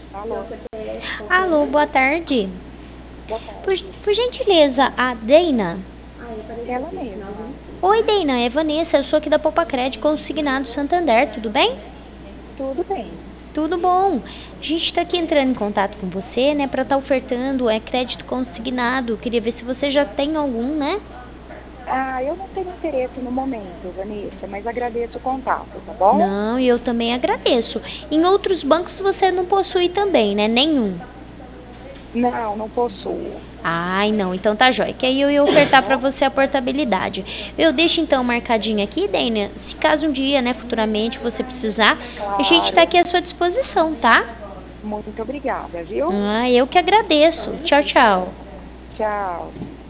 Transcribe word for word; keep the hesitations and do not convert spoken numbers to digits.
Alô, Alô, boa tarde. boa Por, tarde. por gentileza, a Deina? Ela mesma. Oi, Deina, é Vanessa, eu sou aqui da Poupa Crédito Consignado Santander, tudo bem? Tudo bem. Tudo bom. A gente está aqui entrando em contato com você, né, para estar ofertando é crédito consignado. Queria ver se você já tem algum, né? Ah, eu não tenho interesse no momento, Vanessa, mas agradeço o contato, tá bom? Não, e eu também agradeço. Em outros bancos você não possui também, né? Nenhum. Não, não possuo. Ai, não, então tá jóia. Que aí eu ia Tá ofertar pra bom? você a portabilidade. Eu deixo então marcadinho aqui, Dana. Se caso um dia, né, futuramente você precisar, a gente tá Claro. aqui à sua disposição, tá? Muito obrigada, viu? Ah, eu que agradeço. Tchau, tchau. Tchau.